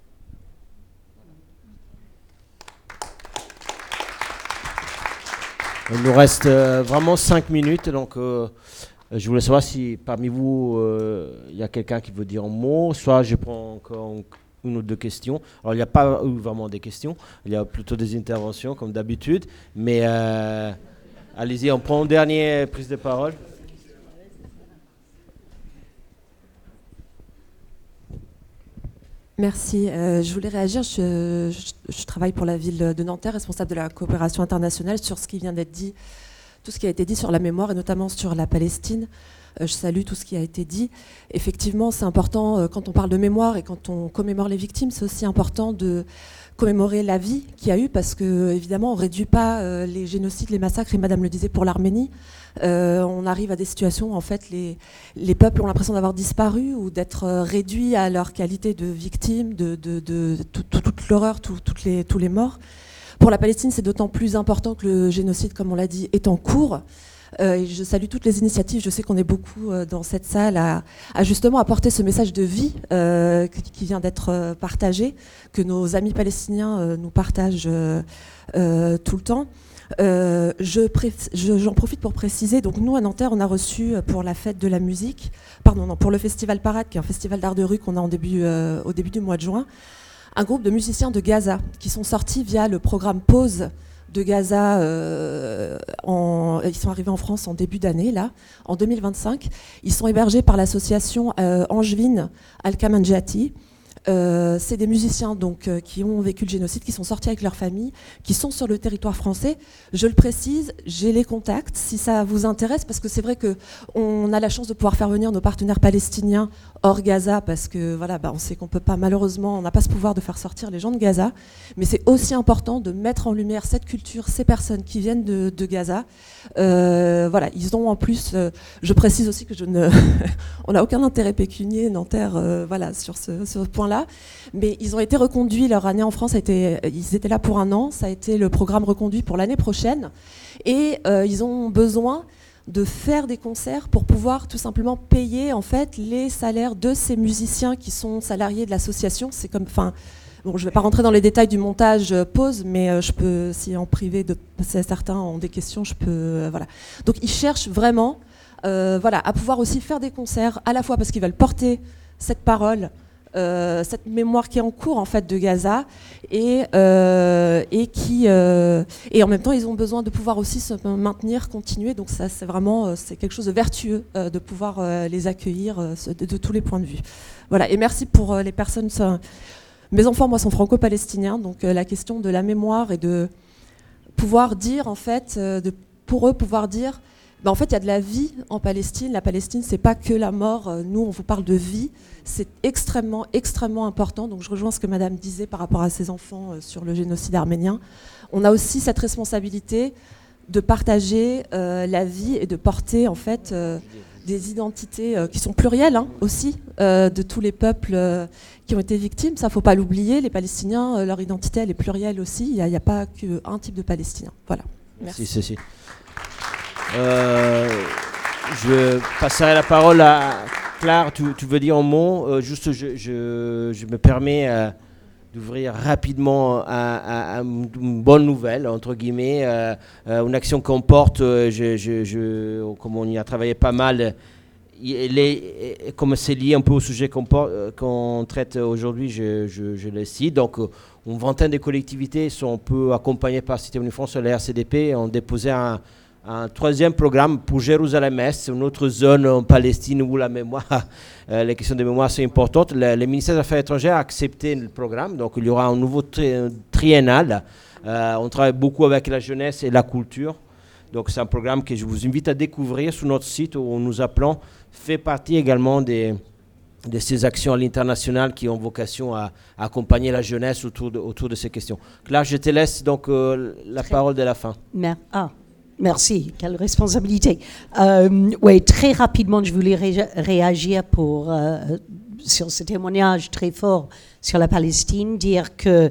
Il nous reste euh, vraiment cinq minutes, donc euh, je voulais savoir si parmi vous, il euh, y a quelqu'un qui veut dire un mot, soit je prends encore une ou deux questions. Alors il n'y a pas eu vraiment des questions, il y a plutôt des interventions comme d'habitude, mais euh, allez-y, on prend une dernière prise de parole. Merci. Euh, je voulais réagir. Je, je, je travaille pour la ville de Nanterre, responsable de la coopération internationale, sur ce qui vient d'être dit, tout ce qui a été dit sur la mémoire et notamment sur la Palestine. Euh, je salue tout ce qui a été dit. Effectivement, c'est important euh, quand on parle de mémoire et quand on commémore les victimes, c'est aussi important de commémorer la vie qu'il y a eu parce que évidemment, on ne réduit pas euh, les génocides, les massacres. Et Madame le disait pour l'Arménie. Euh, on arrive à des situations où en fait les, les peuples ont l'impression d'avoir disparu ou d'être euh, réduits à leur qualité de victimes, de, de, de, de tout, tout, toute l'horreur, tout, toutes les, tous les morts. Pour la Palestine, c'est d'autant plus important que le génocide, comme on l'a dit, est en cours. Euh, et je salue toutes les initiatives. Je sais qu'on est beaucoup euh, dans cette salle à, à justement apporter ce message de vie euh, qui, qui vient d'être euh, partagé, que nos amis palestiniens euh, nous partagent euh, euh, tout le temps. Euh, je pré- je, j'en profite pour préciser, donc nous à Nanterre on a reçu pour la fête de la musique, pardon non, pour le festival Parade qui est un festival d'art de rue qu'on a en début, euh, au début du mois de juin, un groupe de musiciens de Gaza qui sont sortis via le programme Pause de Gaza, euh, en, ils sont arrivés en France en début d'année, là, en deux mille vingt-cinq. Ils sont hébergés par l'association euh, angevine Al-Kamanjati. Euh, c'est des musiciens donc, euh, qui ont vécu le génocide, qui sont sortis avec leur famille, qui sont sur le territoire français. Je le précise, j'ai les contacts si ça vous intéresse, parce que c'est vrai qu'on a la chance de pouvoir faire venir nos partenaires palestiniens hors Gaza, parce que voilà, bah, on sait qu'on peut pas, malheureusement, on n'a pas ce pouvoir de faire sortir les gens de Gaza, mais c'est aussi important de mettre en lumière cette culture, ces personnes qui viennent de, de Gaza. Euh, voilà, ils ont en plus, euh, je précise aussi que je ne, on n'a aucun intérêt pécunier, Nanterre, euh, voilà, sur ce, ce point-là. Mais ils ont été reconduits, leur année en France, a été, ils étaient là pour un an, ça a été le programme reconduit pour l'année prochaine, et euh, ils ont besoin de faire des concerts pour pouvoir tout simplement payer en fait les salaires de ces musiciens qui sont salariés de l'association. C'est comme, enfin, bon, je ne vais pas rentrer dans les détails du montage euh, pause, mais euh, je peux, si en privé, de, si certains ont des questions, je peux, euh, voilà. Donc ils cherchent vraiment, euh, voilà, à pouvoir aussi faire des concerts à la fois parce qu'ils veulent porter cette parole. Euh, cette mémoire qui est en cours en fait de Gaza et, euh, et qui euh, et en même temps ils ont besoin de pouvoir aussi se maintenir, continuer, donc ça c'est vraiment euh, c'est quelque chose de vertueux euh, de pouvoir euh, les accueillir euh, de, de tous les points de vue. Voilà, et merci pour euh, les personnes. Ça, mes enfants moi sont franco-palestiniens, donc euh, la question de la mémoire et de pouvoir dire en fait euh, de, pour eux pouvoir dire ben, en fait, il y a de la vie en Palestine. La Palestine, c'est pas que la mort. Nous, on vous parle de vie. C'est extrêmement, extrêmement important. Donc, je rejoins ce que Madame disait par rapport à ses enfants euh, sur le génocide arménien. On a aussi cette responsabilité de partager euh, la vie et de porter, en fait, euh, des identités euh, qui sont plurielles hein, aussi, euh, de tous les peuples euh, qui ont été victimes. Ça, faut pas l'oublier. Les Palestiniens, euh, leur identité, elle est plurielle aussi. Il n'y a, a pas qu'un type de Palestinien. Voilà. Merci. Si, si, si. Euh, je passerai la parole à Claire. Tu, tu veux dire un mot euh, Juste, je, je, je me permets euh, d'ouvrir rapidement à, à, à une bonne nouvelle, entre guillemets, euh, euh, une action qu'on porte, euh, je, je, je, comme on y a travaillé pas mal, il est, comme c'est lié un peu au sujet qu'on, porte, qu'on traite aujourd'hui, je, je, je le cite. Donc, une vingtaine de collectivités sont un peu accompagnées par Cité Unie France, la R C D P, ont déposé un Un troisième programme pour Jérusalem-Est, une autre zone en Palestine où la mémoire, euh, les questions de mémoire sont importantes. Le, le ministère des Affaires étrangères a accepté le programme, donc il y aura un nouveau tri- triennal. Euh, on travaille beaucoup avec la jeunesse et la culture. Donc c'est un programme que je vous invite à découvrir sur notre site où nous appelons, fait partie également des, de ces actions à l'international qui ont vocation à, à accompagner la jeunesse autour de, autour de ces questions. Claire, je te laisse donc euh, la Très parole de la fin. Mer- ah. Merci, quelle responsabilité. Euh, oui, très rapidement, je voulais ré- réagir pour, euh, sur ce témoignage très fort sur la Palestine, dire que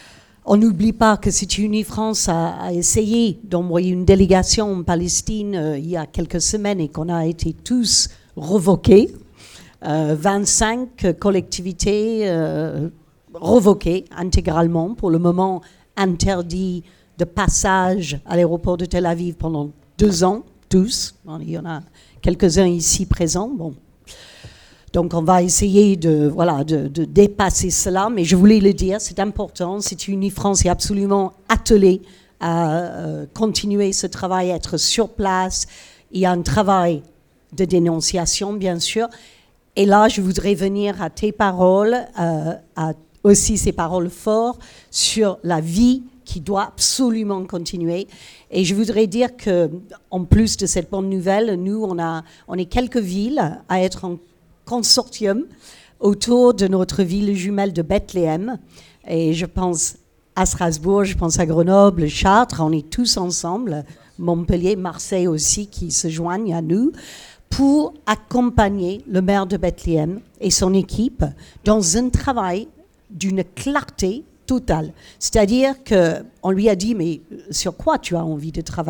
on n'oublie pas que Cité Unie France a, a essayé d'envoyer une délégation en Palestine euh, il y a quelques semaines et qu'on a été tous revoqués. Euh, vingt-cinq collectivités euh, revoquées intégralement, pour le moment interdit de passage à l'aéroport de Tel Aviv pendant deux ans, tous. Il y en a quelques-uns ici présents. Bon. Donc on va essayer de, voilà, de, de dépasser cela, mais je voulais le dire, c'est important. Cité Unie France est absolument attelée à euh, continuer ce travail, à être sur place. Il y a un travail de dénonciation, bien sûr. Et là, je voudrais venir à tes paroles, euh, à aussi ces paroles fortes sur la vie qui doit absolument continuer. Et je voudrais dire qu'en plus de cette bonne nouvelle, nous, on, a, on est quelques villes à être en consortium autour de notre ville jumelle de Bethléem. Et je pense à Strasbourg, je pense à Grenoble, Chartres, on est tous ensemble, Montpellier, Marseille aussi, qui se joignent à nous, pour accompagner le maire de Bethléem et son équipe dans un travail d'une clarté totale. C'est-à-dire qu'on lui a dit, mais sur quoi tu as envie de travailler ?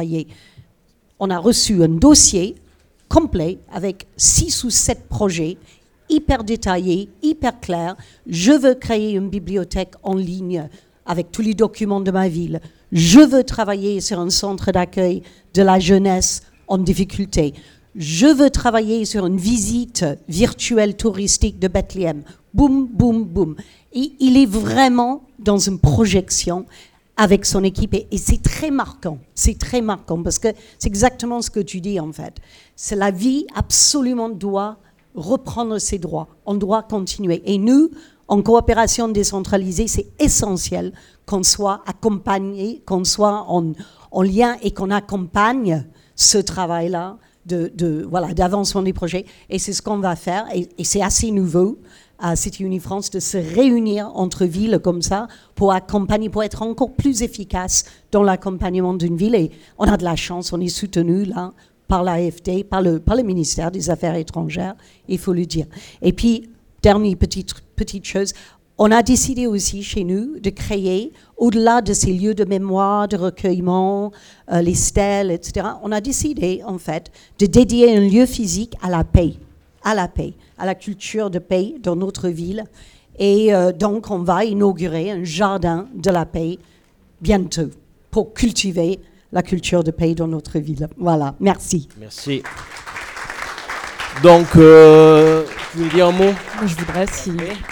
On a reçu un dossier complet avec six ou sept projets hyper détaillés, hyper clairs. Je veux créer une bibliothèque en ligne avec tous les documents de ma ville. Je veux travailler sur un centre d'accueil de la jeunesse en difficulté. Je veux travailler sur une visite virtuelle touristique de Bethléem. Boum, boum, boum. Et il est vraiment dans une projection avec son équipe. Et, et c'est très marquant. C'est très marquant parce que c'est exactement ce que tu dis, en fait. C'est la vie absolument doit reprendre ses droits. On doit continuer. Et nous, en coopération décentralisée, c'est essentiel qu'on soit accompagné, qu'on soit en, en lien et qu'on accompagne ce travail-là de, de, voilà, d'avancement des projets. Et c'est ce qu'on va faire. Et, et c'est assez nouveau à Cité Unie France de se réunir entre villes comme ça pour accompagner, pour être encore plus efficace dans l'accompagnement d'une ville. Et on a de la chance, on est soutenu là par l'A F D, par le, par le ministère des Affaires étrangères, il faut le dire. Et puis, dernière petite, petite chose, On a décidé aussi chez nous de créer, au-delà de ces lieux de mémoire, de recueillement, euh, les stèles, et cetera, on a décidé en fait de dédier un lieu physique à la paix, à la paix, à la culture de paix dans notre ville. Et euh, donc on va inaugurer un jardin de la paix bientôt pour cultiver la culture de paix dans notre ville. Voilà, merci. Merci. Donc, euh, tu veux dire un mot ? Je voudrais, si...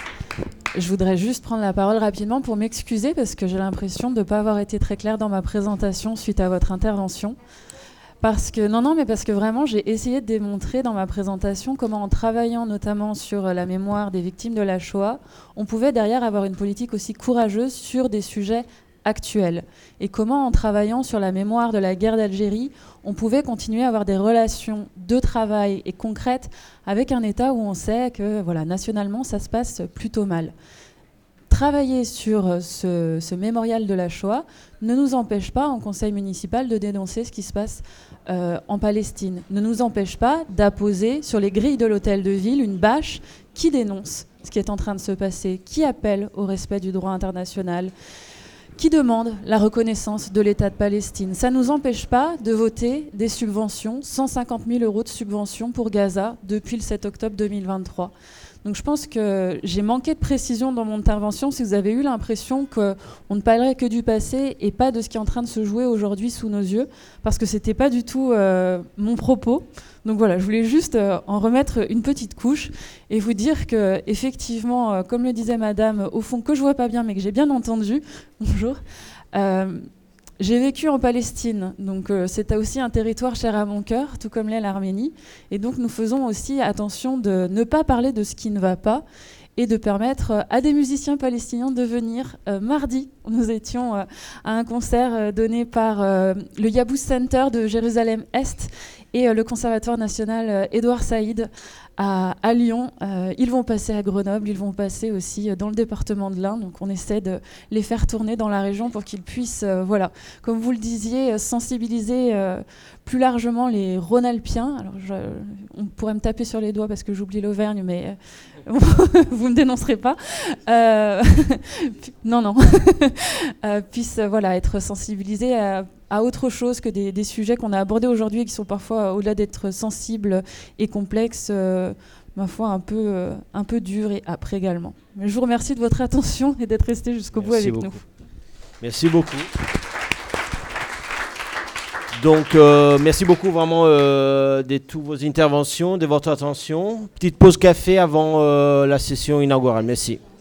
Je voudrais juste prendre la parole rapidement pour m'excuser parce que j'ai l'impression de ne pas avoir été très claire dans ma présentation suite à votre intervention. Parce que, non, non, mais parce que vraiment, j'ai essayé de démontrer dans ma présentation comment, en travaillant notamment sur la mémoire des victimes de la Shoah, on pouvait derrière avoir une politique aussi courageuse sur des sujets actuels. Et comment, en travaillant sur la mémoire de la guerre d'Algérie, on pouvait continuer à avoir des relations de travail et concrètes avec un État où on sait que, voilà, nationalement, ça se passe plutôt mal. Travailler sur ce, ce mémorial de la Shoah ne nous empêche pas, en conseil municipal, de dénoncer ce qui se passe euh, en Palestine. Ne nous empêche pas d'apposer sur les grilles de l'hôtel de ville une bâche qui dénonce ce qui est en train de se passer, qui appelle au respect du droit international, qui demande la reconnaissance de l'État de Palestine. Ça ne nous empêche pas de voter des subventions, cent cinquante mille euros de subventions pour Gaza depuis le sept octobre deux mille vingt-trois. Donc je pense que j'ai manqué de précision dans mon intervention si vous avez eu l'impression qu'on ne parlerait que du passé et pas de ce qui est en train de se jouer aujourd'hui sous nos yeux, parce que ce n'était pas du tout euh, mon propos. Donc voilà, je voulais juste euh, en remettre une petite couche et vous dire que effectivement, euh, comme le disait madame, au fond, que je vois pas bien mais que j'ai bien entendu, bonjour, euh, j'ai vécu en Palestine, donc euh, c'est aussi un territoire cher à mon cœur, tout comme l'est l'Arménie. Et donc nous faisons aussi attention de ne pas parler de ce qui ne va pas et de permettre euh, à des musiciens palestiniens de venir. Euh, mardi, nous étions euh, à un concert euh, donné par euh, le Yabous Center de Jérusalem-Est et euh, le Conservatoire national euh, Édouard Saïd à, à Lyon. Euh, ils vont passer à Grenoble, ils vont passer aussi euh, dans le département de l'Ain. Donc on essaie de les faire tourner dans la région pour qu'ils puissent, euh, voilà, comme vous le disiez, sensibiliser euh, plus largement les Rhône-Alpiens. Alors je, on pourrait me taper sur les doigts parce que j'oublie l'Auvergne, mais euh, vous me dénoncerez pas. Euh, non, non. euh, puissent euh, voilà, être sensibilisés à à autre chose que des, des sujets qu'on a abordés aujourd'hui et qui sont parfois, au-delà d'être sensibles et complexes, euh, ma foi, un peu, euh, un peu durs et âpres également. Mais je vous remercie de votre attention et d'être resté jusqu'au bout avec beaucoup. nous. Merci beaucoup. Donc, euh, merci beaucoup vraiment euh, de toutes vos interventions, de votre attention. Petite pause café avant euh, la session inaugurale. Merci.